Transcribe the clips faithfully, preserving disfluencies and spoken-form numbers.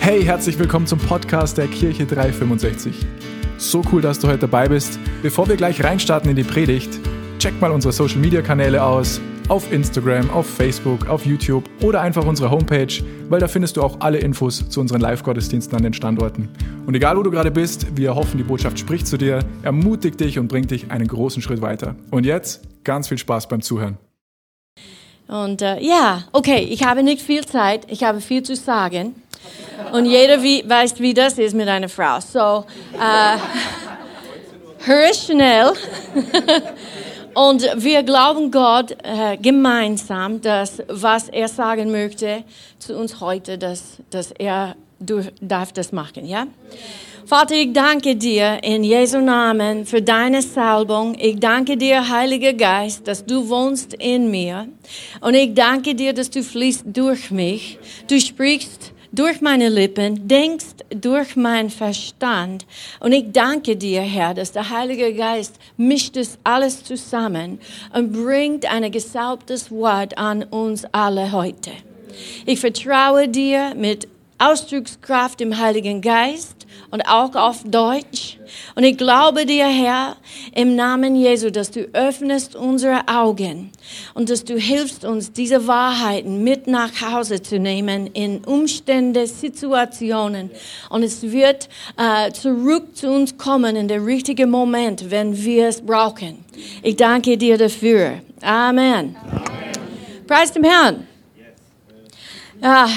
Hey, herzlich willkommen zum Podcast der Kirche dreihundertfünfundsechzig. So cool, dass du heute dabei bist. Bevor wir gleich reinstarten in die Predigt, check mal unsere Social Media Kanäle aus. Auf Instagram, auf Facebook, auf YouTube oder einfach unsere Homepage, weil da findest du auch alle Infos zu unseren Live-Gottesdiensten an den Standorten. Und egal, wo du gerade bist, wir hoffen, die Botschaft spricht zu dir, ermutigt dich und bringt dich einen großen Schritt weiter. Und jetzt ganz viel Spaß beim Zuhören. Und äh, ja, okay, ich habe nicht viel Zeit, ich habe viel zu sagen. Und jeder wie, weiß, wie das ist mit einer Frau. So, äh, hör schnell. Und wir glauben Gott äh, gemeinsam, dass was er sagen möchte zu uns heute, dass, dass er durch, darf das machen, ja? Vater, ich danke dir in Jesu Namen für deine Salbung. Ich danke dir, Heiliger Geist, dass du wohnst in mir. Und ich danke dir, dass du fließt durch mich. Du sprichst durch meine Lippen, denkst durch meinen Verstand. Und ich danke dir, Herr, dass der Heilige Geist mischt das alles zusammen und bringt ein gesalbtes Wort an uns alle heute. Ich vertraue dir mit Ausdruckskraft im Heiligen Geist und auch auf Deutsch. Und ich glaube dir, Herr, im Namen Jesu, dass du öffnest unsere Augen und dass du hilfst uns, diese Wahrheiten mit nach Hause zu nehmen in Umstände, Situationen. Und es wird äh, zurück zu uns kommen in der richtigen Moment, wenn wir es brauchen. Ich danke dir dafür. Amen. Amen. Preis dem Herrn. Ja.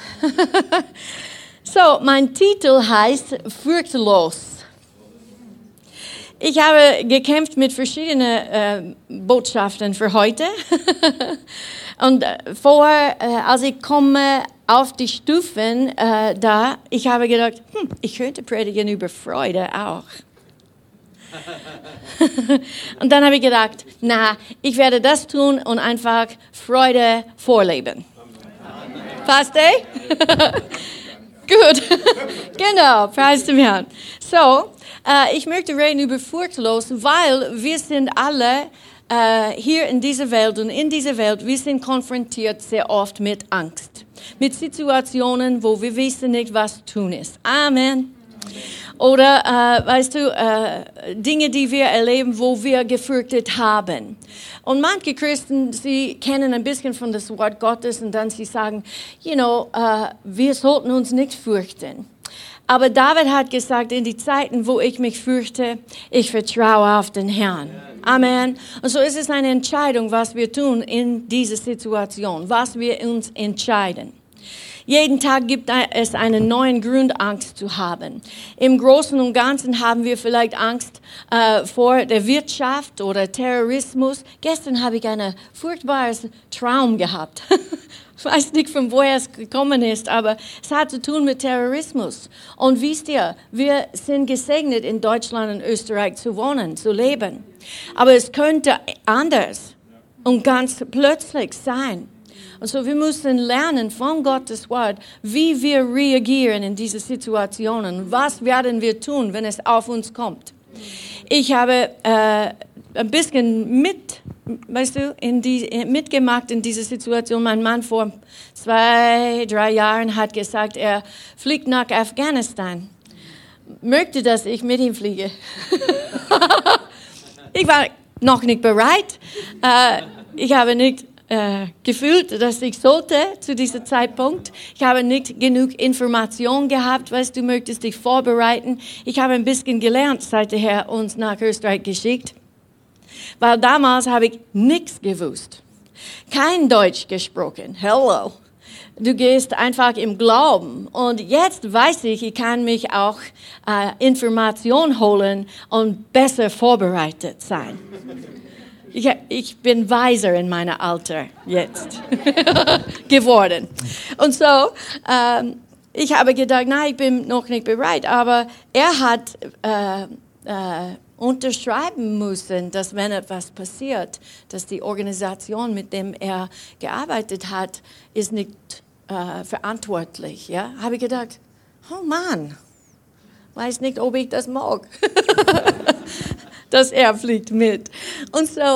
So, mein Titel heißt Furchtlos. Ich habe gekämpft mit verschiedenen äh, Botschaften für heute. Und vor, äh, als ich komme auf die Stufen äh, da, ich habe gedacht, hm, ich könnte predigen über Freude auch. Und dann habe ich gedacht, na, ich werde das tun und einfach Freude vorleben. Passt, eh? Gut, genau, preis dem Herrn. So, äh, ich möchte reden über Furchtlos, weil wir sind alle äh, hier in dieser Welt und in dieser Welt, wir sind konfrontiert sehr oft mit Angst. Mit Situationen, wo wir wissen nicht, was tun ist. Amen. Oder, äh, weißt du, äh, Dinge, die wir erleben, wo wir gefürchtet haben. Und manche Christen, sie kennen ein bisschen von das Wort Gottes und dann sie sagen, you know, äh, wir sollten uns nicht fürchten. Aber David hat gesagt, in die Zeiten, wo ich mich fürchte, ich vertraue auf den Herrn. Amen. Und so ist es eine Entscheidung, was wir tun in dieser Situation, was wir uns entscheiden. Jeden Tag gibt es einen neuen Grund, Angst zu haben. Im Großen und Ganzen haben wir vielleicht Angst äh, vor der Wirtschaft oder Terrorismus. Gestern habe ich einen furchtbaren Traum gehabt. Ich weiß nicht, von woher es gekommen ist, aber es hat zu tun mit Terrorismus. Und wisst ihr, wir sind gesegnet, in Deutschland und Österreich zu wohnen, zu leben. Aber es könnte anders und ganz plötzlich sein. Und so wir müssen lernen von Gottes Wort, wie wir reagieren in diese Situationen. Was werden wir tun, wenn es auf uns kommt? Ich habe äh, ein bisschen mit, weißt du, in die, mitgemacht in dieser Situation. Mein Mann vor zwei, drei Jahren hat gesagt, er fliegt nach Afghanistan. Möchte, dass ich mit ihm fliege. Ich war noch nicht bereit. Äh, ich habe nicht Äh, gefühlt, dass ich sollte zu diesem Zeitpunkt. Ich habe nicht genug Information gehabt, weißt du, möchtest dich vorbereiten. Ich habe ein bisschen gelernt, seit der Herr uns nach Österreich geschickt. Weil damals habe ich nichts gewusst. Kein Deutsch gesprochen. Hello. Du gehst einfach im Glauben. Und jetzt weiß ich, ich kann mich auch äh, Information holen und besser vorbereitet sein. Ich, ich bin weiser in meinem Alter jetzt geworden. Und so, ähm, ich habe gedacht, nein, ich bin noch nicht bereit. Aber er hat äh, äh, unterschreiben müssen, dass wenn etwas passiert, dass die Organisation, mit der er gearbeitet hat, ist nicht äh, verantwortlich. Ja? Habe ich gedacht, oh Mann, weiß nicht, ob ich das mag. Dass er fliegt mit. Und so,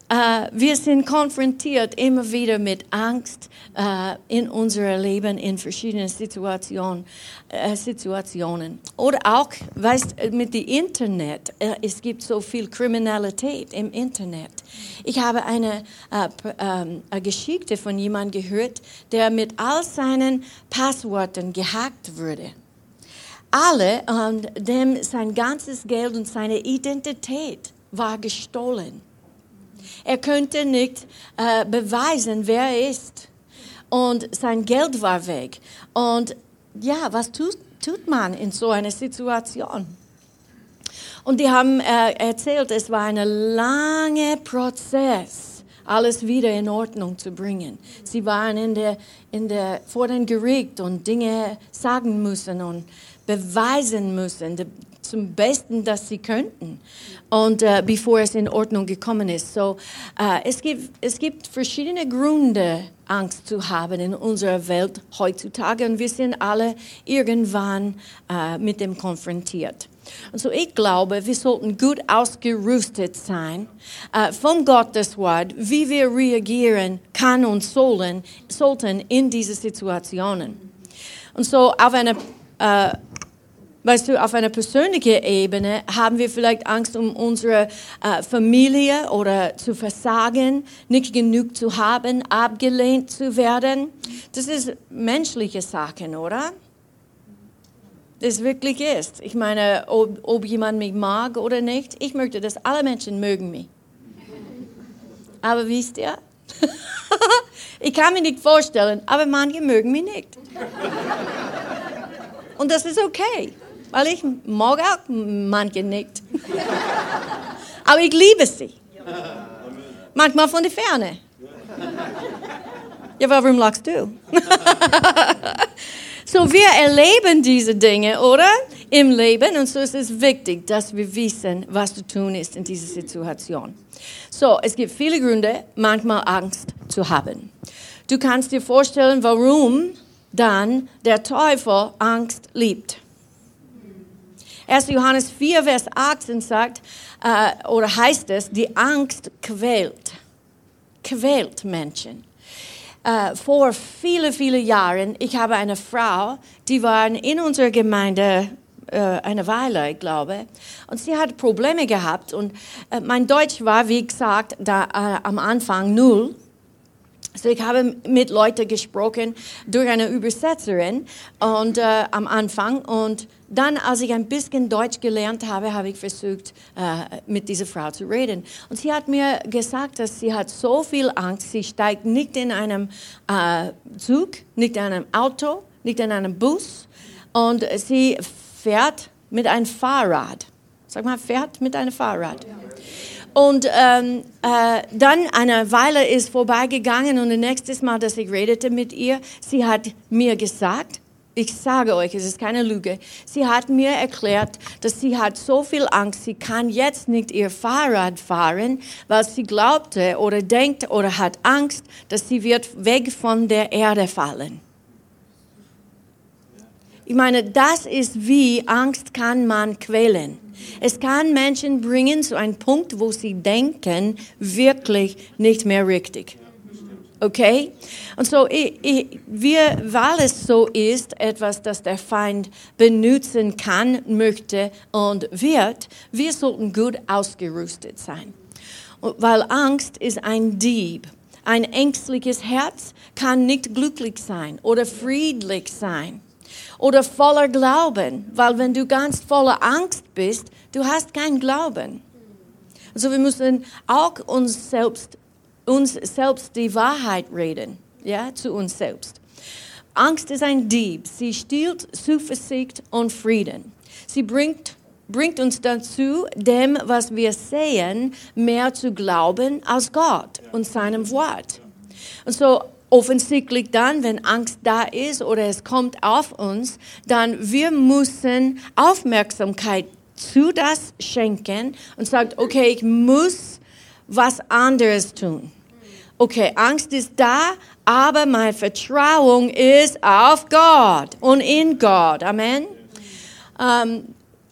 äh, wir sind konfrontiert immer wieder mit Angst äh, in unserem Leben in verschiedenen Situationen. Äh, Situationen. Oder auch, weißt, mit dem Internet. Äh, es gibt so viel Kriminalität im Internet. Ich habe eine, äh, äh, eine Geschichte von jemandem gehört, der mit all seinen Passwörtern gehackt wurde. Alle, und dem sein ganzes Geld und seine Identität war gestohlen. Er könnte nicht äh, beweisen, wer er ist. Und sein Geld war weg. Und ja, was tut, tut man in so einer Situation? Und die haben äh, erzählt, es war ein langer Prozess, alles wieder in Ordnung zu bringen. Sie waren in der, in der, vor dem Gericht und Dinge sagen müssen und beweisen müssen, de, zum Besten, dass sie könnten, und äh, bevor es in Ordnung gekommen ist. So, äh, es gibt, es gibt verschiedene Gründe, Angst zu haben in unserer Welt heutzutage, und wir sind alle irgendwann äh, mit dem konfrontiert. Und so, ich glaube, wir sollten gut ausgerüstet sein äh, vom Gottes Wort, wie wir reagieren kann und sollen, sollten in diese Situationen. Und so, auf einer äh, Weißt du, auf einer persönlichen Ebene haben wir vielleicht Angst um unsere äh, Familie oder zu versagen, nicht genug zu haben, abgelehnt zu werden. Das ist menschliche Sachen, oder? Das wirklich ist. Ich meine, ob, ob jemand mich mag oder nicht, ich möchte, dass alle Menschen mögen mich. Aber wisst ihr, ich kann mir nicht vorstellen, aber manche mögen mich nicht. Und das ist okay. Weil ich mag auch manche nicht. Aber ich liebe sie. Manchmal von der Ferne. Ja, warum lachst du? So, wir erleben diese Dinge, oder? Im Leben. Und so ist es wichtig, dass wir wissen, was zu tun ist in dieser Situation. So, es gibt viele Gründe, manchmal Angst zu haben. Du kannst dir vorstellen, warum dann der Teufel Angst liebt. erster Johannes vier, Vers achtzehn sagt, äh, oder heißt es, die Angst quält. Quält Menschen. Äh, vor vielen, vielen Jahren, ich habe eine Frau, die war in unserer Gemeinde äh, eine Weile, ich glaube, und sie hat Probleme gehabt. Und äh, mein Deutsch war, wie gesagt, da, äh, am Anfang null. So, ich habe mit Leuten gesprochen durch eine Übersetzerin und, äh, am Anfang. Und dann, als ich ein bisschen Deutsch gelernt habe, habe ich versucht, äh, mit dieser Frau zu reden. Und sie hat mir gesagt, dass sie hat so viel Angst, sie steigt nicht in einem äh, Zug, nicht in einem Auto, nicht in einem Bus. Und sie fährt mit einem Fahrrad. Sag mal, fährt mit einem Fahrrad. Und ähm, äh, dann eine Weile ist vorbeigegangen und das nächste Mal, dass ich redete mit ihr, sie hat mir gesagt, ich sage euch, es ist keine Lüge, sie hat mir erklärt, dass sie hat so viel Angst, sie kann jetzt nicht ihr Fahrrad fahren, weil sie glaubte oder denkt oder hat Angst, dass sie wird weg von der Erde fallen. Ich meine, das ist wie Angst kann man quälen. Es kann Menschen bringen zu einem Punkt, wo sie denken, wirklich nicht mehr richtig. Okay? Und so, ich, ich, wir, weil es so ist, etwas, das der Feind benutzen kann, möchte und wird, wir sollten gut ausgerüstet sein. Und weil Angst ist ein Dieb. Ein ängstliches Herz kann nicht glücklich sein oder friedlich sein. Oder voller Glauben, weil wenn du ganz voller Angst bist, du hast keinen Glauben. Also wir müssen auch uns selbst, uns selbst die Wahrheit reden, ja, zu uns selbst. Angst ist ein Dieb, sie stiehlt Zuversicht und Frieden. Sie bringt, bringt uns dazu, dem, was wir sehen, mehr zu glauben als Gott und seinem Wort. Und so offensichtlich dann, wenn Angst da ist oder es kommt auf uns, dann wir müssen Aufmerksamkeit zu das schenken und sagt, okay, ich muss was anderes tun. Okay, Angst ist da, aber meine Vertrauung ist auf Gott und in Gott. Amen. Ähm,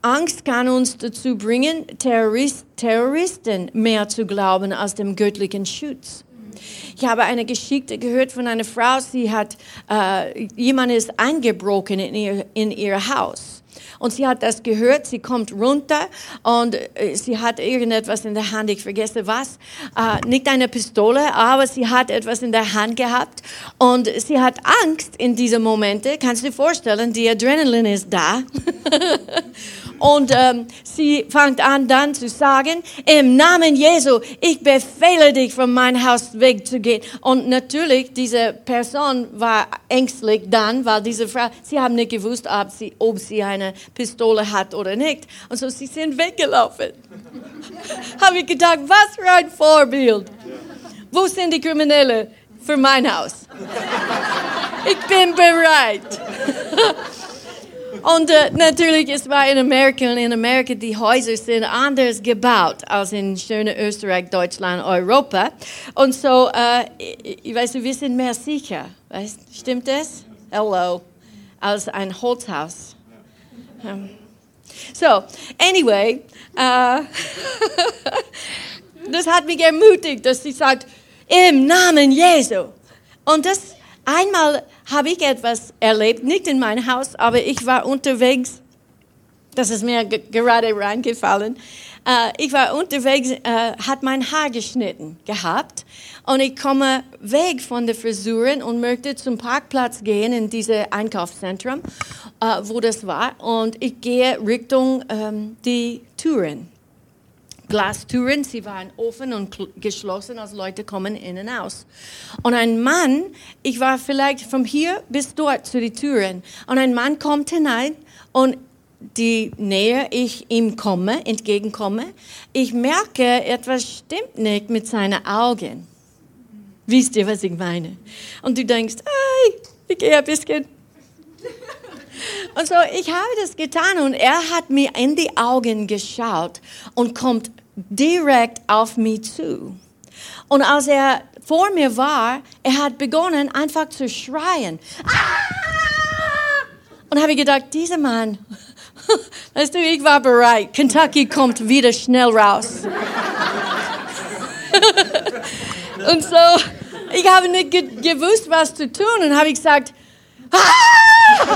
Angst kann uns dazu bringen, Terrorist, Terroristen mehr zu glauben als dem göttlichen Schutz. Ich habe eine Geschichte gehört von einer Frau, sie hat, äh, jemand ist eingebrochen in ihr, in ihr Haus. Und sie hat das gehört, sie kommt runter und äh, sie hat irgendetwas in der Hand, ich vergesse was, äh, nicht eine Pistole, aber sie hat etwas in der Hand gehabt und sie hat Angst in diesen Momenten, kannst du dir vorstellen, die Adrenalin ist da. Und ähm, sie fängt an dann zu sagen, im Namen Jesu, ich befehle dich, von meinem Haus wegzugehen. Und natürlich, diese Person war ängstlich dann, weil diese Frau, sie haben nicht gewusst, ob sie, ob sie eine Pistole hat oder nicht. Und so, sie sind weggelaufen. Habe ich gedacht, was für ein Vorbild. Wo sind die Kriminellen für mein Haus? Ich bin bereit. Und äh, natürlich, es war in Amerika, und in Amerika, die Häuser sind anders gebaut als in schönen Österreich, Deutschland, Europa. Und so, äh, ich, ich weiß, wir sind mehr sicher. Weißt, stimmt das? Hello. Als ein Holzhaus. Um, so, anyway, äh, das hat mich ermutigt, dass sie sagt, im Namen Jesu. Und das einmal habe ich etwas erlebt, nicht in meinem Haus, aber ich war unterwegs, das ist mir g- gerade reingefallen, äh, ich war unterwegs, äh, hat mein Haar geschnitten gehabt und ich komme weg von der Frisuren und möchte zum Parkplatz gehen in dieses Einkaufszentrum, äh, wo das war, und ich gehe Richtung ähm, die Türen. Glastüren, sie waren offen und geschlossen, als Leute kommen innen aus. Und ein Mann, ich war vielleicht von hier bis dort zu den Türen, und ein Mann kommt hinein und die näher ich ihm komme, entgegenkomme, ich merke, etwas stimmt nicht mit seinen Augen. Wisst ihr, was ich meine? Und du denkst, hey, ich gehe ein bisschen. Und so, ich habe das getan und er hat mir in die Augen geschaut und kommt direkt auf mich zu. Und als er vor mir war, er hat begonnen einfach zu schreien. Ah! Und habe ich gedacht, dieser Mann, weißt du, ich war bereit. Kentucky kommt wieder schnell raus. Und so, ich habe nicht ge- gewusst, was zu tun, und habe ich gesagt, ah!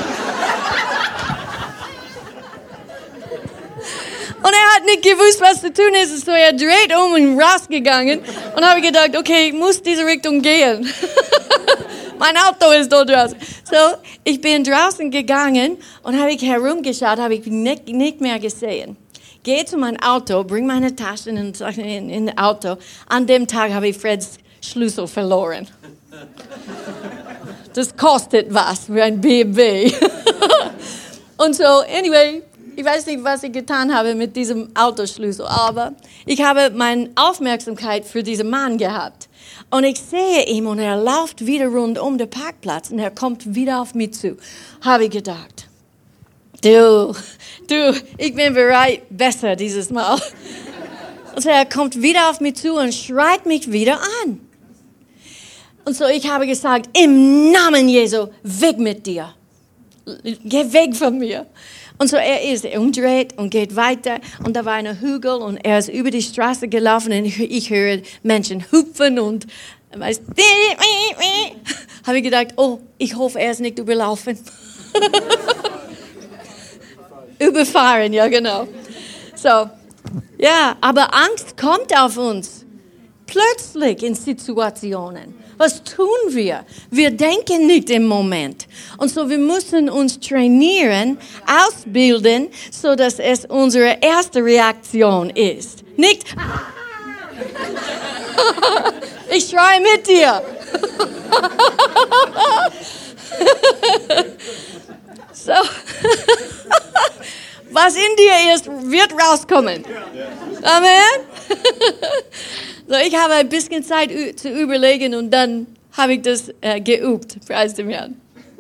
Und er hat nicht gewusst, was zu tun ist. So, er dreht um und rausgegangen. Und habe ich gedacht, okay, ich muss diese Richtung gehen. Mein Auto ist dort draußen. So, ich bin draußen gegangen und habe ich herumgeschaut, habe ich nicht, nicht mehr gesehen. Gehe zu meinem Auto, bringe meine Taschen und Sachen in, in das Auto. An dem Tag habe ich Freds Schlüssel verloren. Das kostet was für ein B M W. Und so, anyway, ich weiß nicht, was ich getan habe mit diesem Autoschlüssel, aber ich habe meine Aufmerksamkeit für diesen Mann gehabt. Und ich sehe ihn und er läuft wieder rund um den Parkplatz und er kommt wieder auf mich zu. Habe ich gedacht, du, du, ich bin bereit, besser dieses Mal. Und so, er kommt wieder auf mich zu und schreit mich wieder an. Und so, ich habe gesagt, im Namen Jesu, weg mit dir. Geh weg von mir. Und so, er ist, er umdreht und geht weiter. Und da war ein Hügel und er ist über die Straße gelaufen und ich höre Menschen hüpfen und, weißt, habe ich gedacht, oh, ich hoffe, er ist nicht überlaufen. Überfahren, ja, genau. So, ja, aber Angst kommt auf uns. Plötzlich in Situationen. Was tun wir? Wir denken nicht im Moment. Und so, wir müssen uns trainieren, ausbilden, so dass es unsere erste Reaktion ist. Nicht, ich schreie mit dir. So, was in dir ist, wird rauskommen. Amen. So, ich habe ein bisschen Zeit ü- zu überlegen und dann habe ich das äh, geübt, preis dem Herrn.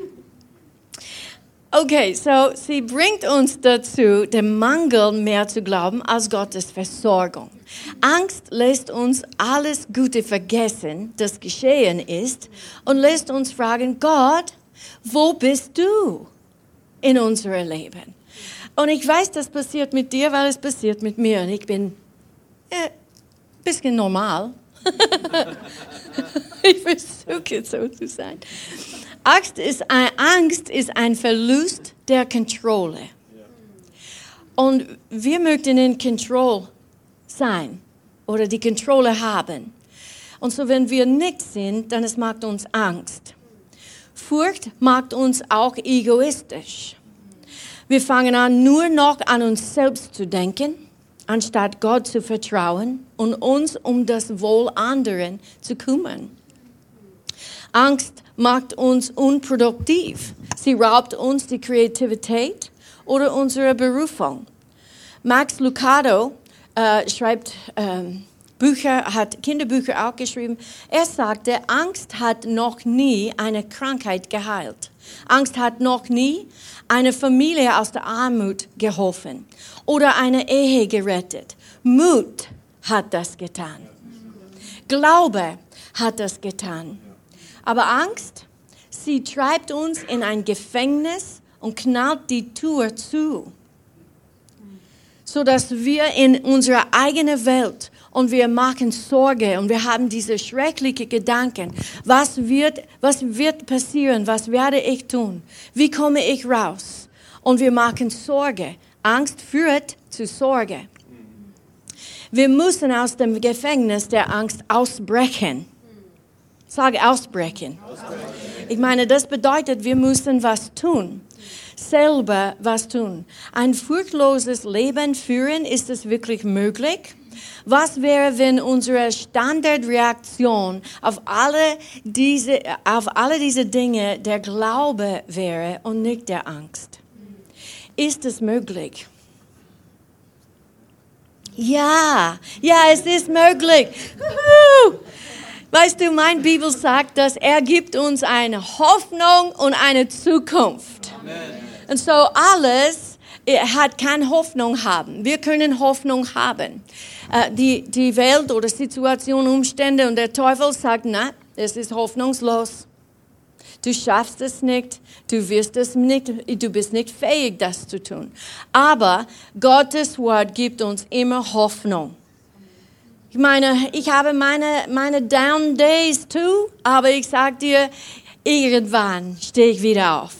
Okay, so sie bringt uns dazu, dem Mangel mehr zu glauben als Gottes Versorgung. Angst lässt uns alles Gute vergessen, das geschehen ist, und lässt uns fragen, Gott, wo bist du in unserem Leben? Und ich weiß, das passiert mit dir, weil es passiert mit mir. Und ich bin ein äh, bisschen normal. Ich versuche so zu sein. Angst ist, ein, Angst ist ein Verlust der Kontrolle. Und wir möchten in Kontrolle sein oder die Kontrolle haben. Und so, wenn wir nicht sind, dann es macht uns Angst. Furcht macht uns auch egoistisch. Wir fangen an, nur noch an uns selbst zu denken, anstatt Gott zu vertrauen und uns um das Wohl anderen zu kümmern. Angst macht uns unproduktiv. Sie raubt uns die Kreativität oder unsere Berufung. Max Lucado äh, schreibt ähm, Bücher, hat Kinderbücher auch geschrieben. Er sagte, Angst hat noch nie eine Krankheit geheilt. Angst hat noch nie eine Familie aus der Armut geholfen oder eine Ehe gerettet. Mut hat das getan. Glaube hat das getan. Aber Angst, sie treibt uns in ein Gefängnis und knallt die Tür zu, sodass wir in unserer eigenen Welt und wir machen Sorge und wir haben diese schrecklichen Gedanken. Was wird, was wird passieren? Was werde ich tun? Wie komme ich raus? Und wir machen Sorge. Angst führt zu Sorge. Wir müssen aus dem Gefängnis der Angst ausbrechen. Sage ausbrechen. Ich meine, das bedeutet, wir müssen was tun. Selber was tun. Ein furchtloses Leben führen, ist es wirklich möglich? Was wäre, wenn unsere Standardreaktion auf alle diese, auf alle diese Dinge der Glaube wäre und nicht der Angst? Ist es möglich? Ja, ja, es ist möglich. Weißt du, meine Bibel sagt, dass er gibt uns eine Hoffnung und eine Zukunft. Amen. Und so alles hat keine Hoffnung haben. Wir können Hoffnung haben. Die, die Welt oder Situation, Umstände und der Teufel sagt, na, es ist hoffnungslos. Du schaffst es nicht, du wirst es nicht, du bist nicht fähig, das zu tun. Aber Gottes Wort gibt uns immer Hoffnung. Ich meine, ich habe meine, meine Down Days too, aber ich sage dir, irgendwann stehe ich wieder auf.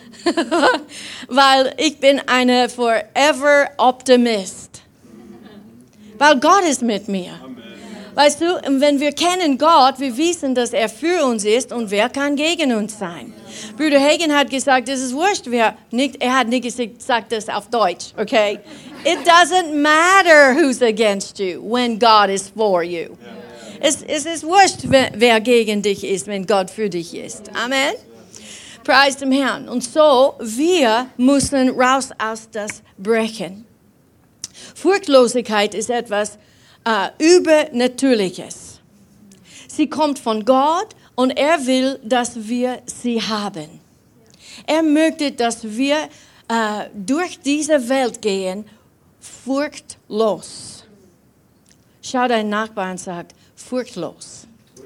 Weil ich bin eine forever Optimist. Weil Gott ist mit mir. Amen. Weißt du, wenn wir kennen Gott, wir wissen, dass er für uns ist und wer kann gegen uns sein. Bruder Hagin hat gesagt, es ist wurscht, wer nicht, er hat nicht gesagt das auf Deutsch, okay? It doesn't matter who's against you when God is for you. Es, es ist wurscht, wer, wer gegen dich ist, wenn Gott für dich ist. Amen. Preis dem Herrn. Und so, wir müssen raus aus das Brechen. Furchtlosigkeit ist etwas äh, Übernatürliches. Sie kommt von Gott und er will, dass wir sie haben. Er möchte, dass wir äh, durch diese Welt gehen, furchtlos. Schau deinen Nachbarn und sag, furchtlos.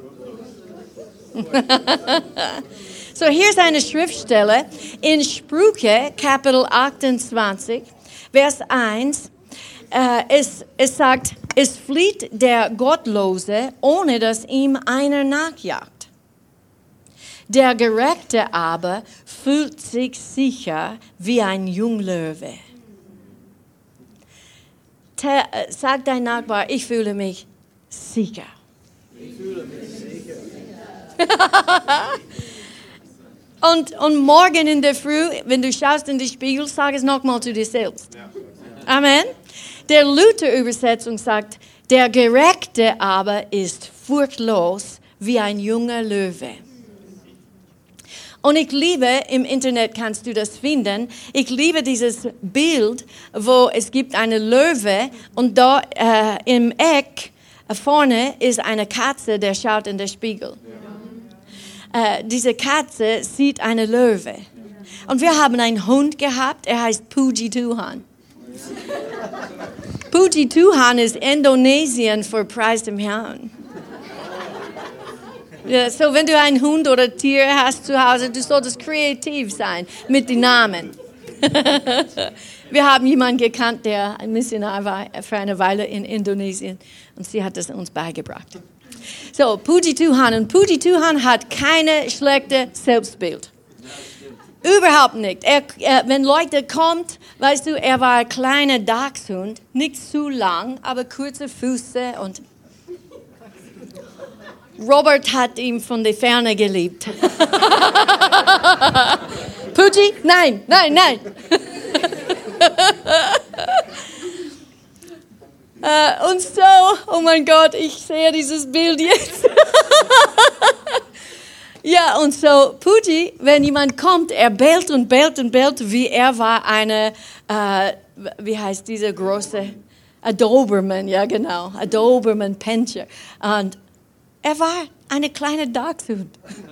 So, hier ist eine Schriftstelle in Sprüche, Kapitel achtundzwanzig, Vers eins. Äh, es, es sagt, es flieht der Gottlose, ohne dass ihm einer nachjagt. Der Gerechte aber fühlt sich sicher wie ein Junglöwe. Te, äh, sag dein Nachbar, ich fühle mich sicher. Ich fühle mich sicher. Und, und morgen in der Früh, wenn du schaust in den Spiegel, sag es nochmal zu dir selbst. Ja. Amen. Der Luther-Übersetzung sagt, der Gerechte aber ist furchtlos wie ein junger Löwe. Und ich liebe, im Internet kannst du das finden, ich liebe dieses Bild, wo es gibt eine Löwe und da äh, im Eck vorne ist eine Katze, der schaut in den Spiegel. Äh, diese Katze sieht eine Löwe. Und wir haben einen Hund gehabt, er heißt Puji Tuhan. Puji Tuhan ist Indonesien für Preis dem Herrn. Ja, so wenn du einen Hund oder Tier hast zu Hause, du solltest kreativ sein mit den Namen. Wir haben jemanden gekannt, der ein Missionar war für eine Weile in Indonesien und sie hat es uns beigebracht. So, Puji Tuhan. Und Puji Tuhan hat keine schlechte Selbstbild. Überhaupt nicht. Er, er, wenn Leute kommen, weißt du, er war ein kleiner Dachshund, nicht zu lang, aber kurze Füße und Robert hat ihn von der Ferne geliebt. Puji? Nein, nein, nein. uh, und so, oh mein Gott, ich sehe dieses Bild jetzt. Ja, und so Puji, wenn jemand kommt, er bellt und bellt und bellt, wie er war eine, äh, wie heißt diese große, ein Doberman, ja genau, ein Doberman Pinscher. Und er war eine kleine Dachshund.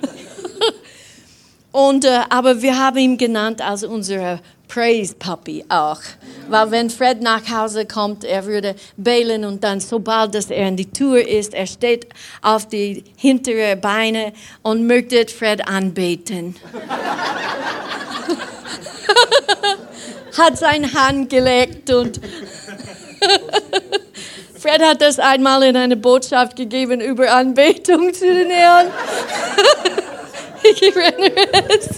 Und, äh, aber wir haben ihn genannt als unsere Praise Puppy auch. Weil wenn Fred nach Hause kommt, er würde bellen und dann, sobald dass er in die Tür ist, er steht auf die hinteren Beine und möchte Fred anbeten. Hat seine Hand gelegt und Fred hat das einmal in eine Botschaft gegeben über Anbetung zu den Herrn. Ich erinnere es.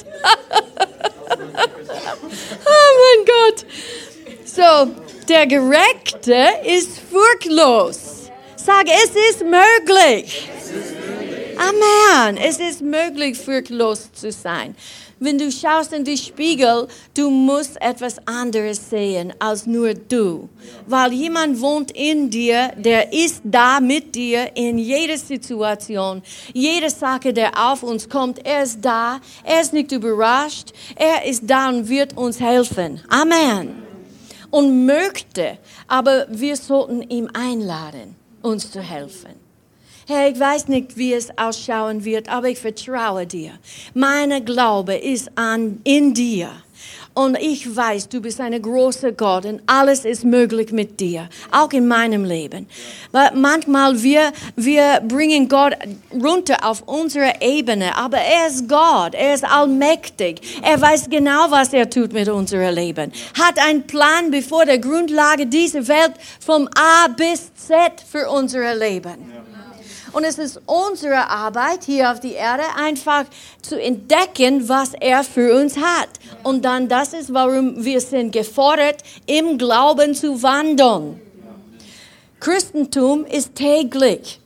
Oh mein Gott. So, der Gerechte ist furchtlos. Sag, es ist möglich. Amen. Es ist möglich, furchtlos zu sein. Wenn du schaust in den Spiegel, du musst etwas anderes sehen als nur du. Weil jemand wohnt in dir, der ist da mit dir in jeder Situation. Jede Sache, der auf uns kommt, er ist da. Er ist nicht überrascht. Er ist da und wird uns helfen. Amen. Und möchte, aber wir sollten ihn einladen, uns zu helfen. Herr, ich weiß nicht, wie es ausschauen wird, aber ich vertraue dir. Mein Glaube ist an, in dir. Und ich weiß, du bist ein großer Gott und alles ist möglich mit dir, auch in meinem Leben. Weil manchmal wir, wir bringen Gott runter auf unsere Ebene, aber er ist Gott, er ist allmächtig. Er weiß genau, was er tut mit unserem Leben. Hat einen Plan, bevor der Grundlage dieser Welt vom A bis Z für unser Leben. Und es ist unsere Arbeit hier auf die Erde, einfach zu entdecken, was er für uns hat. Und dann, das ist, warum wir sind gefordert, im Glauben zu wandeln. Christentum ist täglich.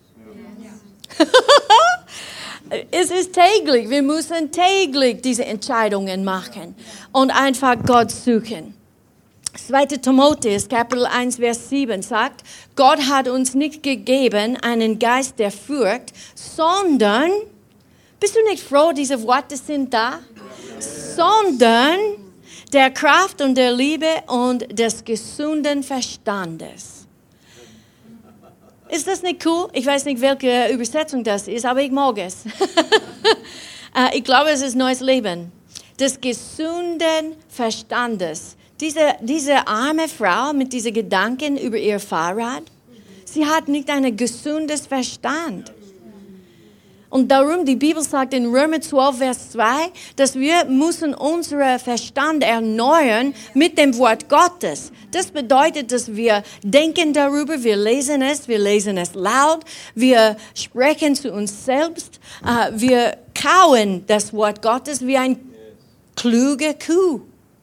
Es ist täglich. Wir müssen täglich diese Entscheidungen machen und einfach Gott suchen. zweiter Timotheus, Kapitel eins, Vers sieben sagt, Gott hat uns nicht gegeben einen Geist der Furcht, sondern, bist du nicht froh, diese Worte sind da? Sondern der Kraft und der Liebe und des gesunden Verstandes. Ist das nicht cool? Ich weiß nicht, welche Übersetzung das ist, aber ich mag es. Ich glaube, es ist neues Leben. Des gesunden Verstandes. Diese, diese arme Frau mit diesen Gedanken über ihr Fahrrad, sie hat nicht ein gesundes Verstand. Und darum, die Bibel sagt in Römer zwölf, Vers zwei, dass wir müssen unseren Verstand erneuern mit dem Wort Gottes. Das bedeutet, dass wir denken darüber, wir lesen es, wir lesen es laut, wir sprechen zu uns selbst, uh, wir kauen das Wort Gottes wie ein kluge Kuh.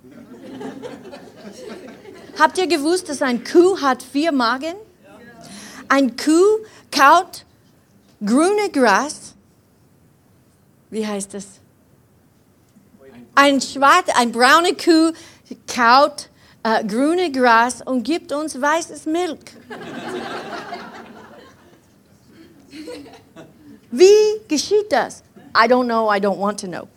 Habt ihr gewusst, dass ein Kuh hat vier Magen? Ein Kuh kaut grüne Gras. Wie heißt das? Ein schwarz, ein braune Kuh kaut äh, grüne Gras und gibt uns weißes Milch. Wie geschieht das? I don't know, I don't want to know.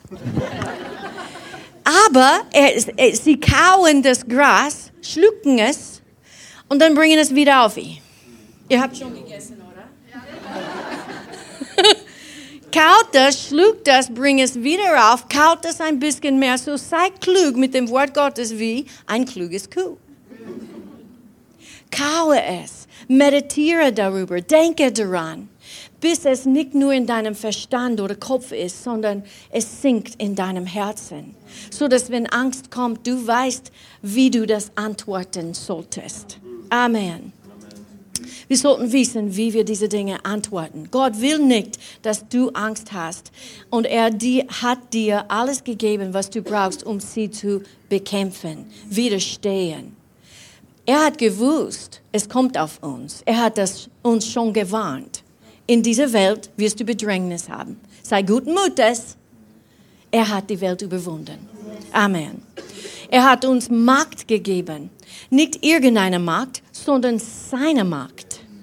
Aber er, er, sie kauen das Gras, schlucken es und dann bringen es wieder auf. Ihr habt schon gegessen, oder? Ja. Kaut das, schluckt das, bringt es wieder auf, kaut das ein bisschen mehr. So sei klug mit dem Wort Gottes wie ein kluges Kuh. Kaue es, meditiere darüber, denke daran. bis es nicht nur in deinem Verstand oder Kopf ist, sondern es sinkt in deinem Herzen. So dass wenn Angst kommt, du weißt, wie du das antworten solltest. Amen. Wir sollten wissen, wie wir diese Dinge antworten. Gott will nicht, dass du Angst hast. Und er die, hat dir alles gegeben, was du brauchst, um sie zu bekämpfen, widerstehen. Er hat gewusst, es kommt auf uns. Er hat das uns schon gewarnt. In dieser Welt wirst du Bedrängnis haben. Sei guten Mutes. Er hat die Welt überwunden. Amen. Er hat uns Macht gegeben. Nicht irgendeine Macht, sondern seine Macht.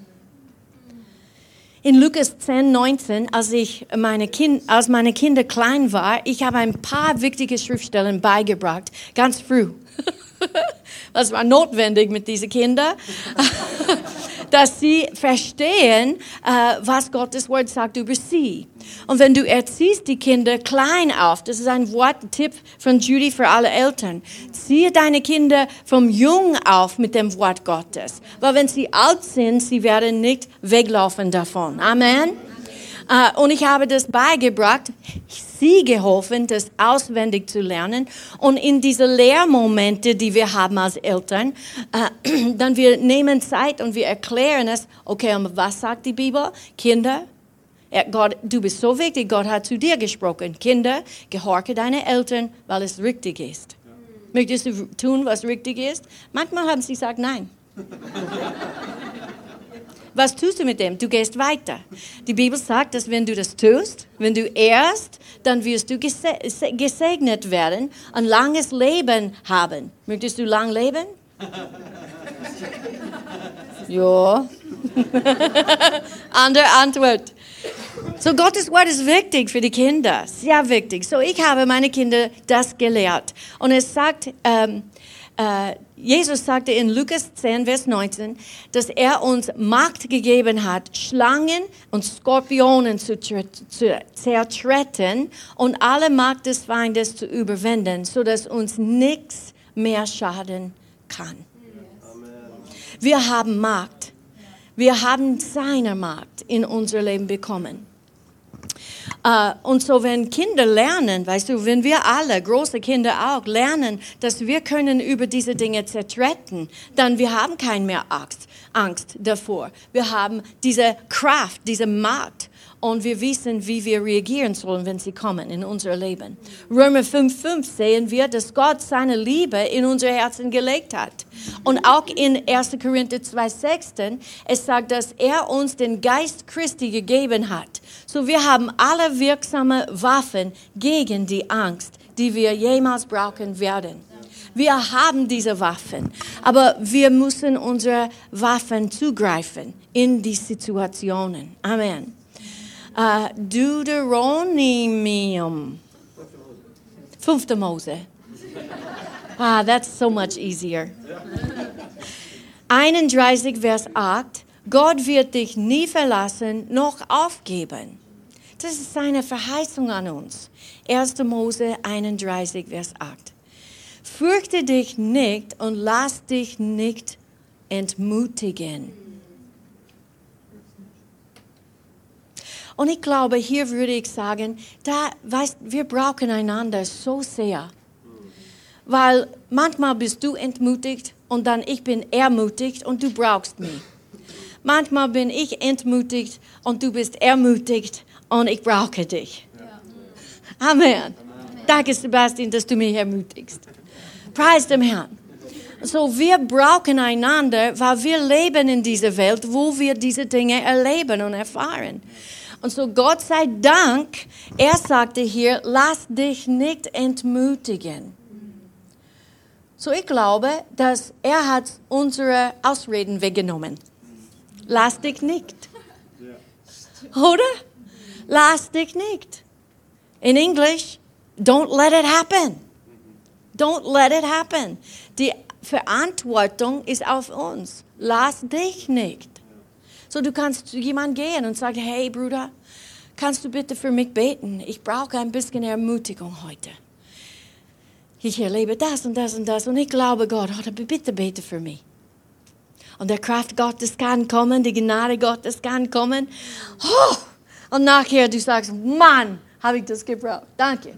In Lukas zehn, neunzehn, als, ich meine kind, als meine Kinder klein waren, ich habe ein paar wichtige Schriftstellen beigebracht, ganz früh. Das war notwendig mit diesen Kindern, dass sie verstehen, was Gottes Wort sagt über sie. Und wenn du erziehst die Kinder klein auf, das ist ein Worttipp von Judy für alle Eltern, ziehe deine Kinder vom Jung auf mit dem Wort Gottes. Weil wenn sie alt sind, sie werden nicht weglaufen davon. Amen. Uh, und ich habe das beigebracht, sie geholfen, das auswendig zu lernen. Und in diese Lehrmomente, die wir haben als Eltern, uh, dann wir nehmen Zeit und wir erklären es. Okay, und was sagt die Bibel? Kinder, Gott, du bist so wichtig, Gott hat zu dir gesprochen. Kinder, gehorche deine Eltern, weil es richtig ist. Ja. Möchtest du tun, was richtig ist? Manchmal haben sie gesagt, nein. Was tust du mit dem? Du gehst weiter. Die Bibel sagt, dass wenn du das tust, wenn du ehrst, dann wirst du gesegnet werden, ein langes Leben haben. Möchtest du lang leben? Ja. Andere Antwort. So, Gottes Wort ist wichtig für die Kinder, sehr wichtig. So, ich habe meine Kinder das gelehrt. Und es sagt, ähm, äh, Jesus sagte in Lukas zehn, Vers neunzehn, dass er uns Macht gegeben hat, Schlangen und Skorpionen zu, zu zertreten und alle Macht des Feindes zu überwinden, sodass uns nichts mehr schaden kann. Amen. Wir haben Macht. Wir haben seine Macht in unser Leben bekommen. Uh, und so, wenn Kinder lernen, weißt du, wenn wir alle, große Kinder auch, lernen, dass wir können über diese Dinge zertreten, dann wir haben kein mehr Angst, Angst davor. Wir haben diese Kraft, diese Macht und wir wissen, wie wir reagieren sollen, wenn sie kommen in unser Leben. Römer fünf, fünf sehen wir, dass Gott seine Liebe in unser Herzen gelegt hat. Und auch in erster Korinther zwei, sechzehn, es sagt, dass er uns den Geist Christi gegeben hat. So, wir haben alle wirksame Waffen gegen die Angst, die wir jemals brauchen werden. Wir haben diese Waffen, aber wir müssen unsere Waffen zugreifen in die Situationen. Amen. Uh, Deuteronomium. Fünfte Mose. Ah, that's so much easier. einunddreißig, Vers acht. Gott wird dich nie verlassen, noch aufgeben. Das ist seine Verheißung an uns. erster Mose einunddreißig, Vers acht. Fürchte dich nicht und lass dich nicht entmutigen. Und ich glaube, hier würde ich sagen, da, weißt, wir brauchen einander so sehr. Weil manchmal bist du entmutigt und dann ich bin ermutigt und du brauchst mich. Manchmal bin ich entmutigt und du bist ermutigt und ich brauche dich. Ja. Amen. Amen. Danke, Sebastian, dass du mich ermutigst. Preis dem Herrn. So, wir brauchen einander, weil wir leben in dieser Welt, wo wir diese Dinge erleben und erfahren. Und so, Gott sei Dank, er sagte hier, lass dich nicht entmutigen. So, ich glaube, dass er hat unsere Ausreden weggenommen. Lass dich nicht. Oder? Lass dich nicht. In English, don't let it happen. Don't let it happen. Die Verantwortung ist auf uns. Lass dich nicht. So, du kannst zu jemandem gehen und sagen, hey Bruder, kannst du bitte für mich beten? Ich brauche ein bisschen Ermutigung heute. Ich erlebe das und das und das und ich glaube Gott, oder bitte bete für mich. Und der Kraft Gottes kann kommen, die Gnade Gottes kann kommen. Oh, und nachher du sagst, Mann, habe ich das gebraucht. Danke.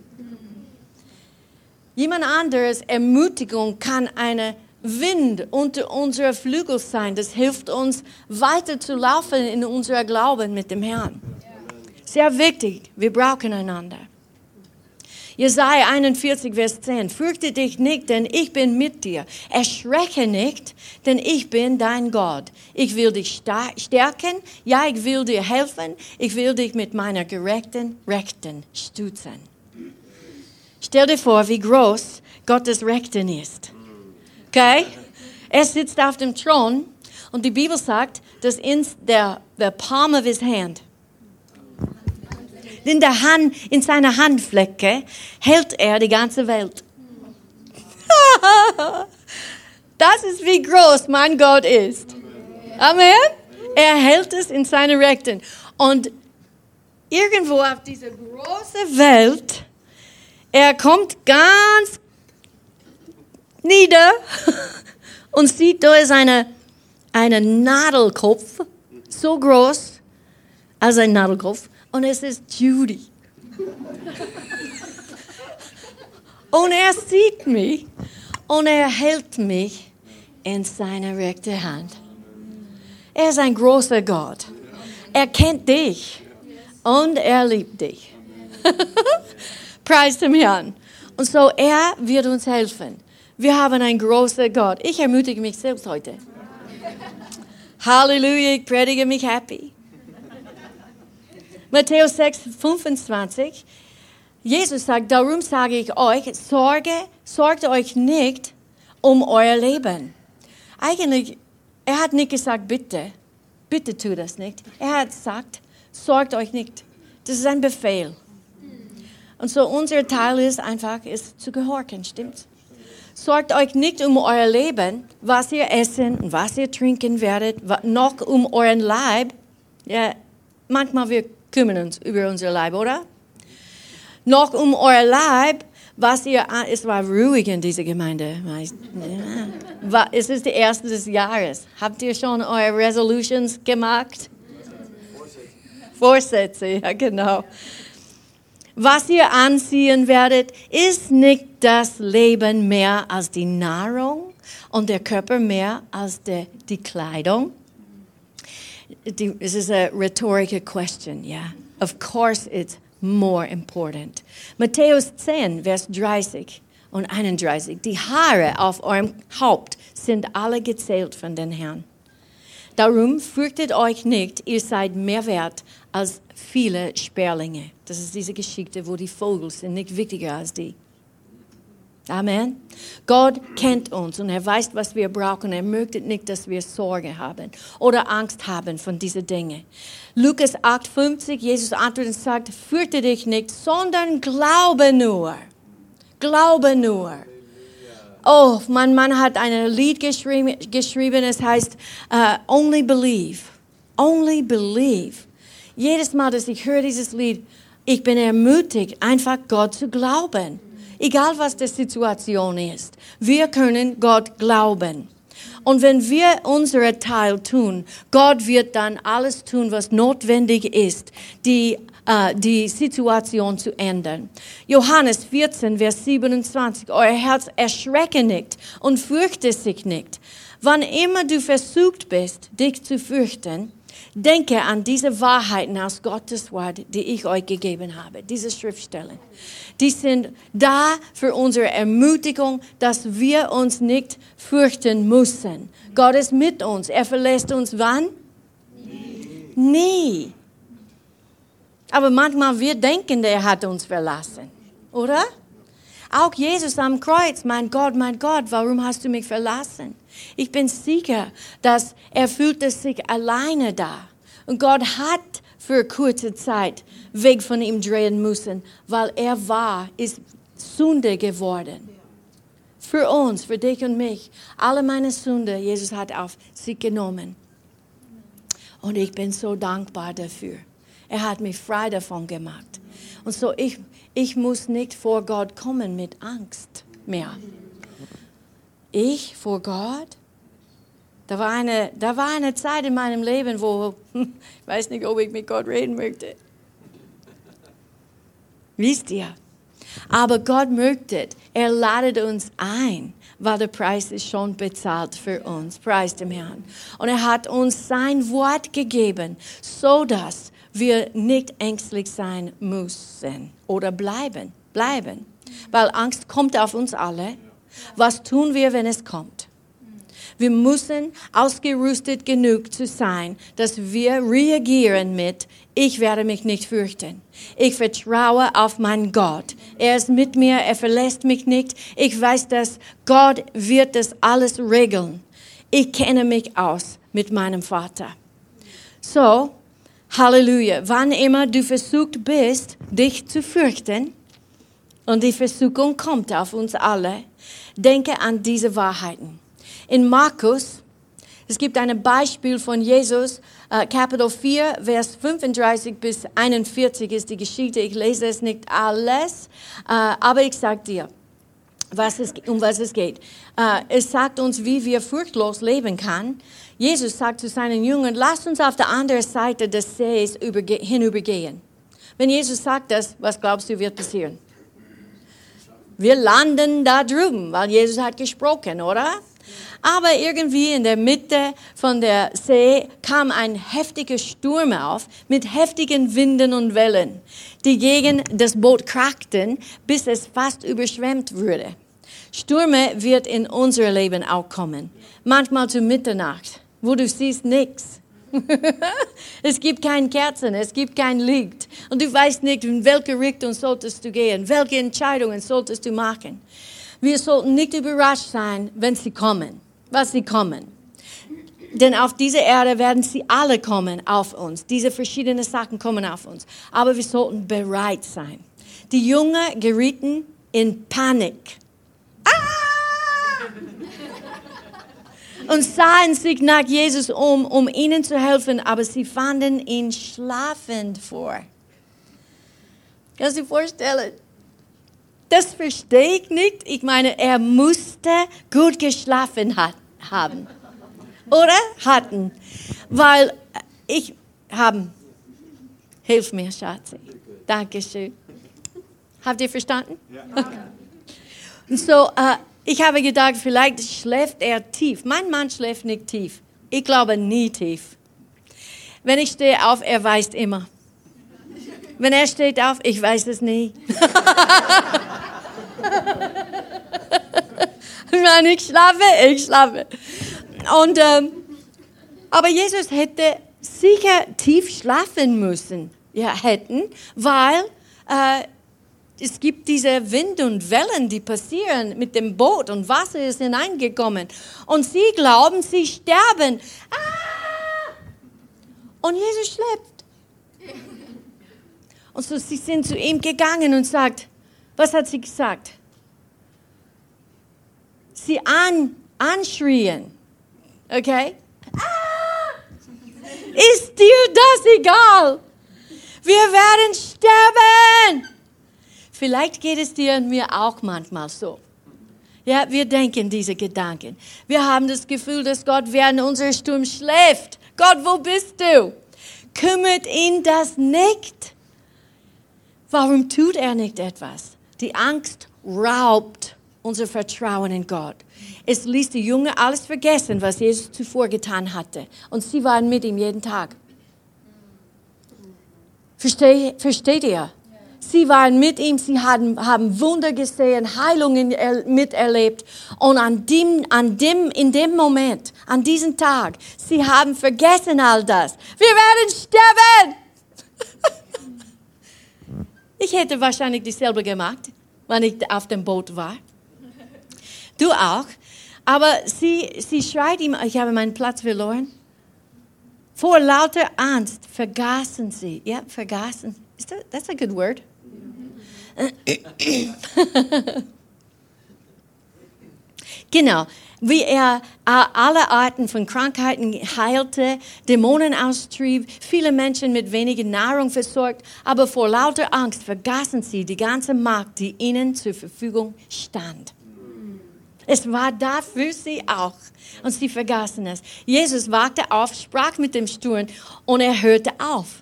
Jemand anderes Ermutigung kann eine Wind unter unserer Flügel sein. Das hilft uns, weiter zu laufen in unserer Glauben mit dem Herrn. Sehr wichtig, wir brauchen einander. Jesaja einundvierzig, Vers zehn. Fürchte dich nicht, denn ich bin mit dir. Erschrecke nicht, denn ich bin dein Gott. Ich will dich stärken, ja, ich will dir helfen. Ich will dich mit meiner gerechten Rechten stützen. Stell dir vor, wie groß Gottes Rechten ist. Okay? Er sitzt auf dem Thron und die Bibel sagt, dass in der, der palm of his hand, in der Hand, in seiner Handfläche hält er die ganze Welt. Das ist wie groß mein Gott ist. Amen. Er hält es in seiner Rechten. Und irgendwo auf dieser großen Welt, er kommt ganz nieder und sieht, da ist eine, eine Nadelkopf, so groß als ein Nadelkopf, und es ist Judy. Und er sieht mich und er hält mich in seine rechte Hand. Er ist ein großer Gott. Er kennt dich und er liebt dich. Preis dem Herrn. Und so, er wird uns helfen. Wir haben einen großen Gott. Ich ermutige mich selbst heute. Halleluja, ich predige mich happy. Matthäus sechs, fünfundzwanzig. Jesus sagt, darum sage ich euch, sorge, sorgt euch nicht um euer Leben. Eigentlich, er hat nicht gesagt, bitte, bitte tu das nicht. Er hat gesagt, sorgt euch nicht. Das ist ein Befehl. Und so unser Teil ist einfach, ist zu gehorchen, stimmt's? Sorgt euch nicht um euer Leben, was ihr essen und was ihr trinken werdet, noch um euren Leib. Ja, manchmal wir kümmern uns über unser Leib, oder? Noch um euer Leib, was ihr, es war ruhig in dieser Gemeinde. Es ist der erste des Jahres. Habt ihr schon eure Resolutions gemacht? Vorsätze. Vorsätze, ja genau. Was ihr anziehen werdet, ist nicht das Leben mehr als die Nahrung und der Körper mehr als die, die Kleidung. This is a rhetorical question, yeah. Of course it's more important. Matthäus zehn, Vers dreißig und einunddreißig. Die Haare auf eurem Haupt sind alle gezählt von den Herrn. Darum fürchtet euch nicht, ihr seid mehr wert als viele Sperlinge. Das ist diese Geschichte, wo die Vögel sind nicht wichtiger als die. Amen. Gott kennt uns und er weiß, was wir brauchen. Er möchte nicht, dass wir Sorge haben oder Angst haben von diesen Dingen. Lukas acht, fünfzig, Jesus antwortet und sagt, fürchte dich nicht, sondern glaube nur. Glaube nur. Oh, mein Mann hat ein Lied geschrieben, geschrieben es heißt uh, Only Believe. Only Believe. Jedes Mal, dass ich höre dieses Lied, ich bin ermutigt, einfach Gott zu glauben. Egal, was die Situation ist. Wir können Gott glauben. Und wenn wir unseren Teil tun, Gott wird dann alles tun, was notwendig ist, die, uh, die Situation zu ändern. Johannes vierzehn, Vers siebenundzwanzig. Euer Herz erschrecke nicht und fürchte sich nicht. Wann immer du versucht bist, dich zu fürchten, denke an diese Wahrheiten aus Gottes Wort, die ich euch gegeben habe, diese Schriftstellen. Die sind da für unsere Ermutigung, dass wir uns nicht fürchten müssen. Gott ist mit uns. Er verlässt uns wann? Nie. Nie. Aber manchmal wir denken, er hat uns verlassen, oder? Auch Jesus am Kreuz, mein Gott, mein Gott, warum hast du mich verlassen? Ich bin sicher, dass er fühlte sich alleine da. Und Gott hat für kurze Zeit weg von ihm drehen müssen, weil er war, ist Sünde geworden. Für uns, für dich und mich. Alle meine Sünde, Jesus hat auf sich genommen. Und ich bin so dankbar dafür. Er hat mich frei davon gemacht. Und so, ich, ich muss nicht vor Gott kommen mit Angst mehr. Ich vor Gott? Da war eine, da war eine Zeit in meinem Leben, wo ich weiß nicht, ob ich mit Gott reden möchte. Wisst ihr? Aber Gott möchte, er ladet uns ein, weil der Preis ist schon bezahlt für uns. Preis dem Herrn. Und er hat uns sein Wort gegeben, so dass wir nicht ängstlich sein müssen oder bleiben. Bleiben. Weil Angst kommt auf uns alle. Was tun wir, wenn es kommt? Wir müssen ausgerüstet genug zu sein, dass wir reagieren mit, ich werde mich nicht fürchten. Ich vertraue auf meinen Gott. Er ist mit mir, er verlässt mich nicht. Ich weiß, dass Gott wird das alles regeln. Ich kenne mich aus mit meinem Vater. So, Halleluja. Wann immer du versucht bist, dich zu fürchten, und die Versuchung kommt auf uns alle, denke an diese Wahrheiten. In Markus, es gibt ein Beispiel von Jesus, äh, Kapitel vier, Vers fünfunddreißig bis einundvierzig ist die Geschichte. Ich lese es nicht alles, äh, aber ich sage dir, was es, um was es geht. Äh, es sagt uns, wie wir furchtlos leben können. Jesus sagt zu seinen Jüngern, lasst uns auf der anderen Seite des Sees überge- hinübergehen. Wenn Jesus sagt das, was glaubst du, wird passieren? Wir landen da drüben, weil Jesus hat gesprochen, oder? Aber irgendwie in der Mitte von der See kam ein heftiger Sturm auf mit heftigen Winden und Wellen, die gegen das Boot krachten, bis es fast überschwemmt wurde. Stürme wird in unser Leben auch kommen. Manchmal zu Mitternacht, wo du siehst nichts. Es gibt keine Kerzen, es gibt kein Licht. Und du weißt nicht, in welche Richtung solltest du gehen, welche Entscheidungen solltest du machen. Wir sollten nicht überrascht sein, wenn sie kommen, was sie kommen. Denn auf dieser Erde werden sie alle kommen auf uns. Diese verschiedenen Sachen kommen auf uns. Aber wir sollten bereit sein. Die Jünger gerieten in Panik. Ah! Und sahen sich nach Jesus um, um ihnen zu helfen, aber sie fanden ihn schlafend vor. Kannst du dir vorstellen? Das verstehe ich nicht. Ich meine, er musste gut geschlafen hat, haben. Oder? Hatten. Weil ich haben. Hilf mir, Schatzi. Dankeschön. Habt ihr verstanden? Ja. Okay. Und so, äh, ich habe gedacht, vielleicht schläft er tief. Mein Mann schläft nicht tief. Ich glaube nie tief. Wenn ich stehe auf, er weiß immer. Wenn er steht auf, ich weiß es nie. Wenn ich schlafe, ich schlafe. Und, ähm, aber Jesus hätte sicher tief schlafen müssen. Ja, hätten, weil äh, es gibt diese Wind und Wellen, die passieren mit dem Boot und Wasser ist hineingekommen. Und sie glauben, sie sterben. Ah! Und Jesus schläft. Und so sie sind zu ihm gegangen und sagt, was hat sie gesagt? Sie an, anschrien. Okay? Ah! Ist dir das egal? Wir werden sterben. Vielleicht geht es dir und mir auch manchmal so. Ja, wir denken diese Gedanken. Wir haben das Gefühl, dass Gott während unserer Sturm schläft. Gott, wo bist du? Kümmert ihn das nicht? Warum tut er nicht etwas? Die Angst raubt unser Vertrauen in Gott. Es ließ die Jünger alles vergessen, was Jesus zuvor getan hatte. Und sie waren mit ihm jeden Tag. Versteht, versteht ihr? Sie waren mit ihm, sie haben, haben Wunder gesehen, Heilungen er, miterlebt. Und an dem, an dem, in dem Moment, an diesem Tag, sie haben vergessen all das. Wir werden sterben! Ich hätte wahrscheinlich dasselbe gemacht, wenn ich auf dem Boot war. Du auch. Aber sie, sie schreit ihm, ich habe meinen Platz verloren. Vor lauter Angst vergaßen sie. Ja, vergaßen. Is that, that's a good word. Genau, wie er alle Arten von Krankheiten heilte, Dämonen austrieb, viele Menschen mit weniger Nahrung versorgt, aber vor lauter Angst vergaßen sie die ganze Macht, die ihnen zur Verfügung stand. Es war da für sie auch. Und sie vergaßen es. Jesus wagte auf, sprach mit dem Sturm und er hörte auf.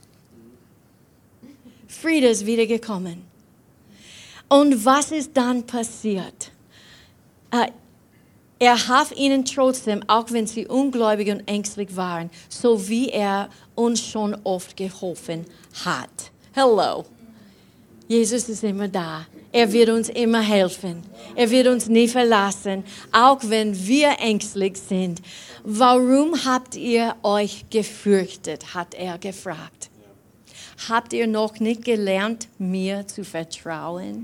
Friede ist wiedergekommen. Und was ist dann passiert? Er half ihnen trotzdem, auch wenn sie ungläubig und ängstlich waren, so wie er uns schon oft geholfen hat. Hello. Jesus ist immer da. Er wird uns immer helfen. Er wird uns nie verlassen, auch wenn wir ängstlich sind. Warum habt ihr euch gefürchtet, hat er gefragt. Habt ihr noch nicht gelernt, mir zu vertrauen?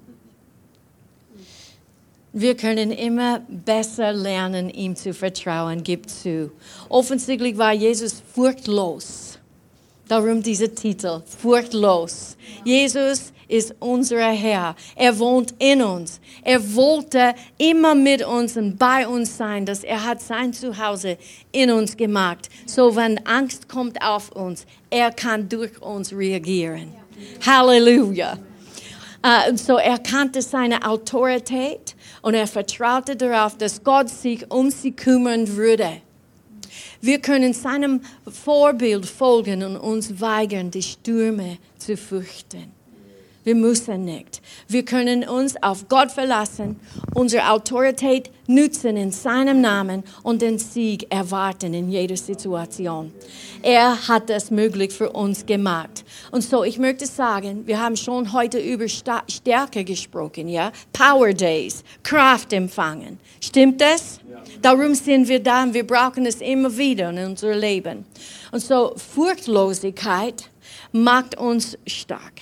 Wir können immer besser lernen, ihm zu vertrauen, gib zu. Offensichtlich war Jesus furchtlos. Darum dieser Titel, furchtlos. Jesus ist unser Herr. Er wohnt in uns. Er wollte immer mit uns und bei uns sein. Dass er hat sein Zuhause in uns gemacht. So wenn Angst kommt auf uns, er kann durch uns reagieren. Ja. Halleluja. Uh, so er kannte seine Autorität und er vertraute darauf, dass Gott sich um sie kümmern würde. Wir können seinem Vorbild folgen und uns weigern, die Stürme zu fürchten. Wir müssen nicht. Wir können uns auf Gott verlassen, unsere Autorität nutzen in seinem Namen und den Sieg erwarten in jeder Situation. Er hat das möglich für uns gemacht. Und so, ich möchte sagen, wir haben schon heute über Stärke gesprochen, ja? Power Days, Kraft empfangen. Stimmt das? Ja. Darum sind wir da und wir brauchen es immer wieder in unserem Leben. Und so, Furchtlosigkeit macht uns stark.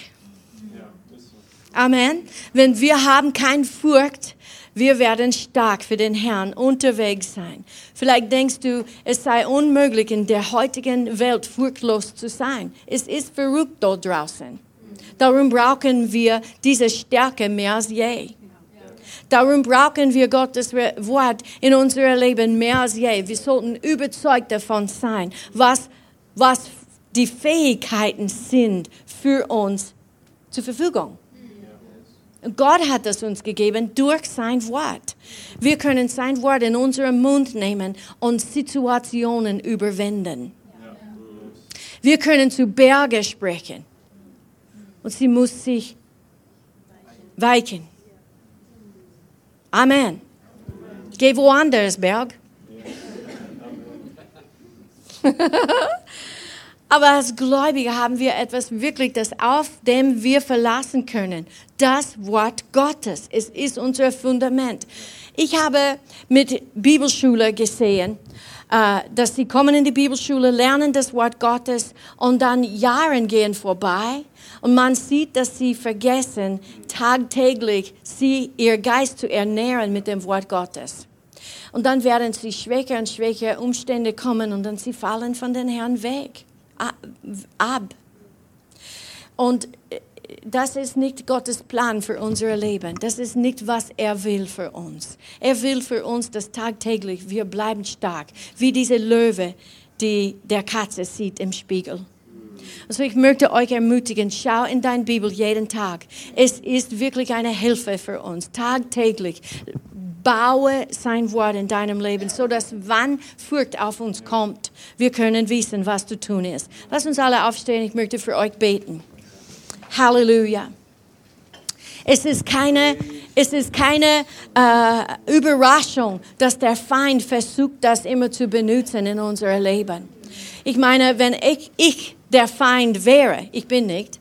Amen. Wenn wir haben keine Furcht, wir werden stark für den Herrn unterwegs sein. Vielleicht denkst du, es sei unmöglich, in der heutigen Welt furchtlos zu sein. Es ist verrückt dort draußen. Darum brauchen wir diese Stärke mehr als je. Darum brauchen wir Gottes Wort in unserem Leben mehr als je. Wir sollten überzeugt davon sein, was, was die Fähigkeiten sind für uns zur Verfügung. Gott hat es uns gegeben durch sein Wort. Wir können sein Wort in unseren Mund nehmen und Situationen überwinden. Wir können zu Bergen sprechen und sie muss sich weichen. Amen. Geh woanders, Berg. Aber als Gläubige haben wir etwas wirklich, das auf dem wir verlassen können. Das Wort Gottes. Es ist unser Fundament. Ich habe mit Bibelschüler gesehen, dass sie kommen in die Bibelschule, lernen das Wort Gottes und dann Jahre gehen vorbei und man sieht, dass sie vergessen, tagtäglich sie, ihr Geist zu ernähren mit dem Wort Gottes. Und dann werden sie schwächer und schwächer, Umstände kommen und dann sie fallen von den Herrn weg. Ab. Und das ist nicht Gottes Plan für unser Leben. Das ist nicht, was er will für uns. Er will für uns, dass tagtäglich wir bleiben stark, wie diese Löwe, die der Katze sieht im Spiegel. Also ich möchte euch ermutigen, schau in deine Bibel jeden Tag. Es ist wirklich eine Hilfe für uns, tagtäglich. Baue sein Wort in deinem Leben, so dass wann Furcht auf uns kommt, wir können wissen, was zu tun ist. Lass uns alle aufstehen, ich möchte für euch beten. Halleluja. Es ist keine, es ist keine äh, Überraschung, dass der Feind versucht, das immer zu benutzen in unserem Leben. Ich meine, wenn ich, ich der Feind wäre, ich bin nicht,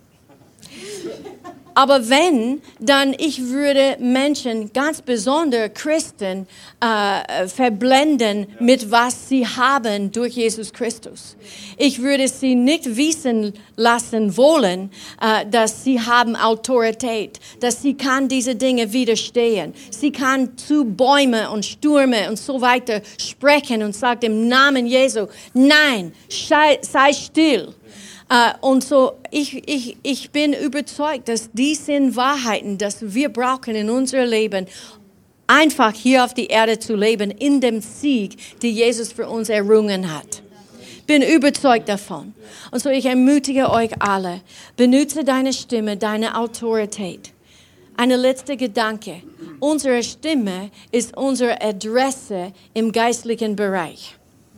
aber wenn, dann ich würde Menschen, ganz besonders Christen, äh, verblenden mit was sie haben durch Jesus Christus. Ich würde sie nicht wissen lassen wollen, äh, dass sie haben Autorität, dass sie kann diese Dinge widerstehen. Sie kann zu Bäume und Stürme und so weiter sprechen und sagt im Namen Jesu, nein, sei, sei still. Uh, und so, ich, ich, ich bin überzeugt, dass dies sind Wahrheiten, dass wir brauchen in unserem Leben, einfach hier auf die Erde zu leben, in dem Sieg, die Jesus für uns errungen hat. Bin überzeugt davon. Und so, ich ermutige euch alle, benutze deine Stimme, deine Autorität. Eine letzte Gedanke. Unsere Stimme ist unsere Adresse im geistlichen Bereich.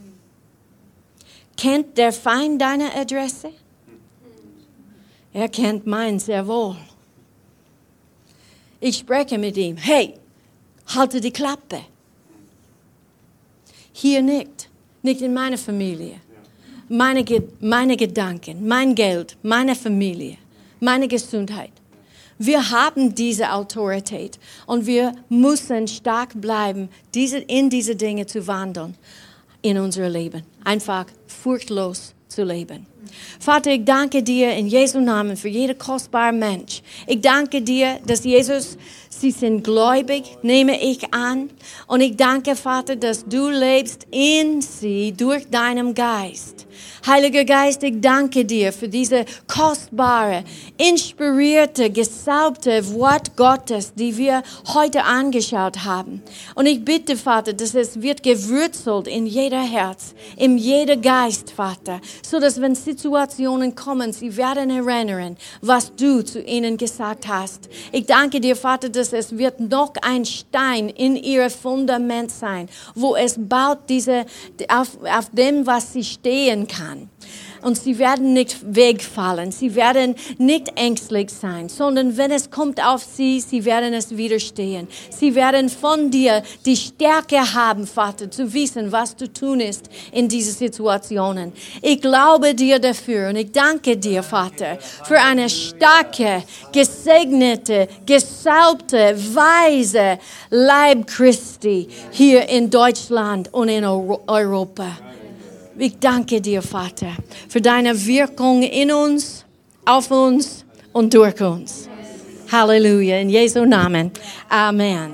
Kennt der Feind deine Adresse? Er kennt meinen sehr wohl. Ich spreche mit ihm. Hey, halte die Klappe. Hier nicht. Nicht in meiner Familie. Meine, meine Gedanken, mein Geld, meine Familie, meine Gesundheit. Wir haben diese Autorität und wir müssen stark bleiben, diese, in diese Dinge zu wandeln in unser Leben. Einfach furchtlos zu leben. Vater, ich danke dir in Jesu Namen für jeden kostbaren Mensch. Ich danke dir, dass Jesus, sie sind gläubig, nehme ich an. Und ich danke, Vater, dass du lebst in sie durch deinen Geist. Heiliger Geist, ich danke dir für diese kostbare, inspirierte, gesalbte Wort Gottes, die wir heute angeschaut haben. Und ich bitte, Vater, dass es wird gewurzelt in jeder Herz, in jeder Geist, Vater, so dass wenn Situationen kommen, sie werden erinnern, was du zu ihnen gesagt hast. Ich danke dir, Vater, dass es wird noch ein Stein in ihr Fundament sein, wo es baut diese, auf, auf dem, was sie stehen kann. Und sie werden nicht wegfallen, sie werden nicht ängstlich sein, sondern wenn es kommt auf sie, sie werden es widerstehen. Sie werden von dir die Stärke haben, Vater, zu wissen, was zu tun ist in diesen Situationen. Ich glaube dir dafür und ich danke dir, Vater, für eine starke, gesegnete, gesalbte, weise Leib Christi hier in Deutschland und in Europa. Ich danke dir, Vater, für deine Wirkung in uns, auf uns und durch uns. Halleluja, in Jesu Namen. Amen.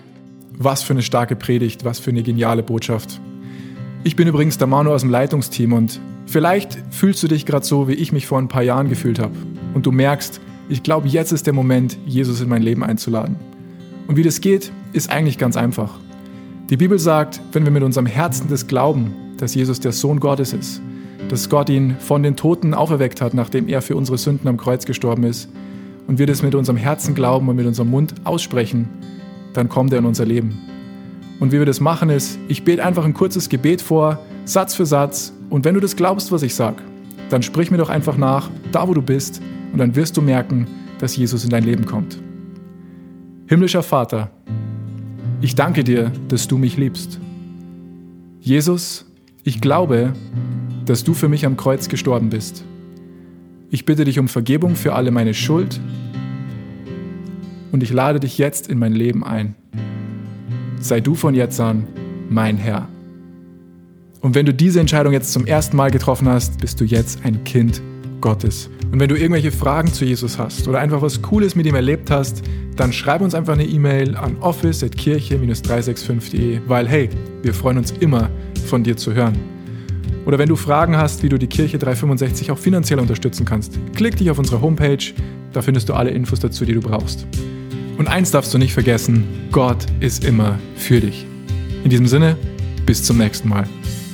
Was für eine starke Predigt, was für eine geniale Botschaft. Ich bin übrigens der Manu aus dem Leitungsteam und vielleicht fühlst du dich gerade so, wie ich mich vor ein paar Jahren gefühlt habe. Und du merkst, ich glaube, jetzt ist der Moment, Jesus in mein Leben einzuladen. Und wie das geht, ist eigentlich ganz einfach. Die Bibel sagt, wenn wir mit unserem Herzen das glauben, dass Jesus der Sohn Gottes ist, dass Gott ihn von den Toten auferweckt hat, nachdem er für unsere Sünden am Kreuz gestorben ist, und wir das mit unserem Herzen glauben und mit unserem Mund aussprechen, dann kommt er in unser Leben. Und wie wir das machen ist, ich bete einfach ein kurzes Gebet vor, Satz für Satz, und wenn du das glaubst, was ich sage, dann sprich mir doch einfach nach, da wo du bist, und dann wirst du merken, dass Jesus in dein Leben kommt. Himmlischer Vater, ich danke dir, dass du mich liebst. Jesus, ich glaube, dass du für mich am Kreuz gestorben bist. Ich bitte dich um Vergebung für alle meine Schuld und ich lade dich jetzt in mein Leben ein. Sei du von jetzt an mein Herr. Und wenn du diese Entscheidung jetzt zum ersten Mal getroffen hast, bist du jetzt ein Kind Gottes. Und wenn du irgendwelche Fragen zu Jesus hast oder einfach was Cooles mit ihm erlebt hast, dann schreib uns einfach eine E-Mail an office at kirche dash drei sechs fünf punkt de, weil hey, wir freuen uns immer, von dir zu hören. Oder wenn du Fragen hast, wie du die Kirche dreihundertfünfundsechzig auch finanziell unterstützen kannst, klick dich auf unsere Homepage, da findest du alle Infos dazu, die du brauchst. Und eins darfst du nicht vergessen, Gott ist immer für dich. In diesem Sinne, bis zum nächsten Mal.